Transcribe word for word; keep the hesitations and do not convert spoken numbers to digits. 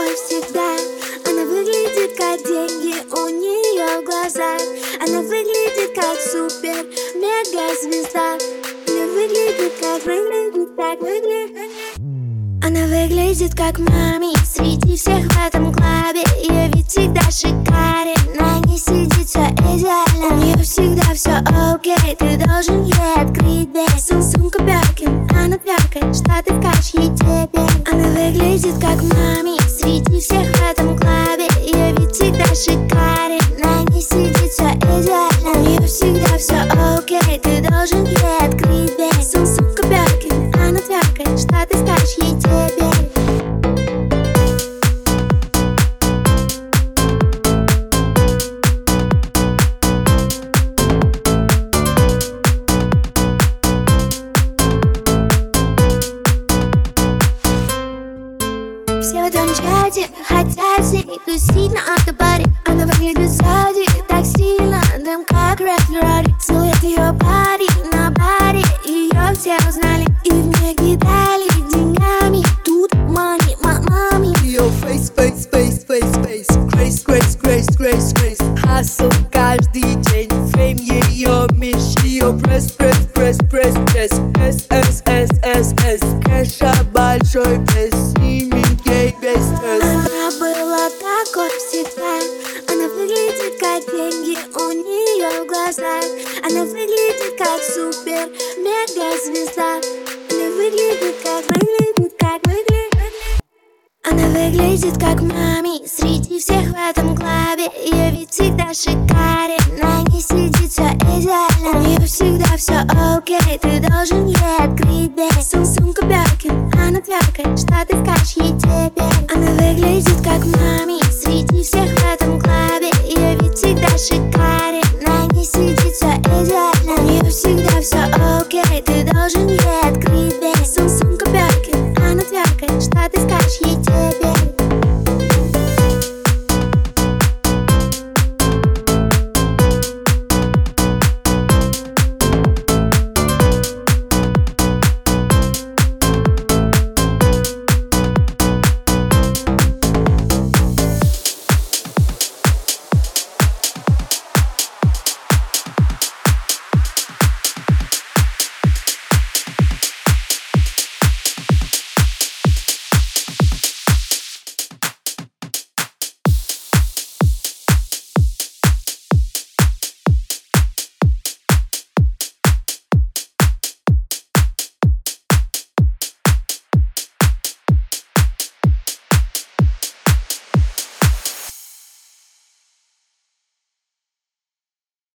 такой всегда. Она выглядит как деньги у нее в глазах. Она выглядит как супер мега звезда. Она выглядит как, выглядит как, выглядит. Она выглядит как мами среди всех в этом клубе. Ее вид всегда шикарен, на ней сидит все идеально. У нее всегда все окей, ты должен ей открыть дверь. Сумка Бёркин, она тверкает, что ты скажешь ей теперь. Она выглядит как мами среди всех в этом клубе. Ее вид всегда шикарен, на ней сидит все идеально. У нее всегда все окей, ты должен ей открыть дверь. Сумка Бёркин, она тверкает, что ты скажешь ей теперь. Все в этом чате хотят с ней тусить на автобаре. Она выглядит сзади так сильно, дым как Red Ferrari. Целует ее пари на баре, ее все узнали и в ней кидали деньгами. Тут money, мами. Ее face, face, face, face, face. Grace, grace, grace, grace, grace. Hustle каждый день, фейм ее меч. Ее пресс, пресс, пресс, пресс, пресс. С, С, С, С, С. Кэша большой пресс. Она была такой всегда. Она выглядит как деньги у нее в глазах. Она выглядит как супер мега звезда. Она выглядит как, выглядит как, выглядит. Она выглядит как мами среди всех в этом клубе. Ее вид всегда шикарен, на ней сидит все идеально. У нее всегда все окей, ты должен ей открыть дверь. Сумка Бёркин, она тверкает, что ты скажешь ей теперь. Она выглядит как мами среди всех в этом клубе. Ее вид всегда шикарен, на ней сидит все идеально. У нее всегда все окей, ты должен ей открыть дверь. Сумка Бёркин, она тверкает, что ты скажешь ей теперь.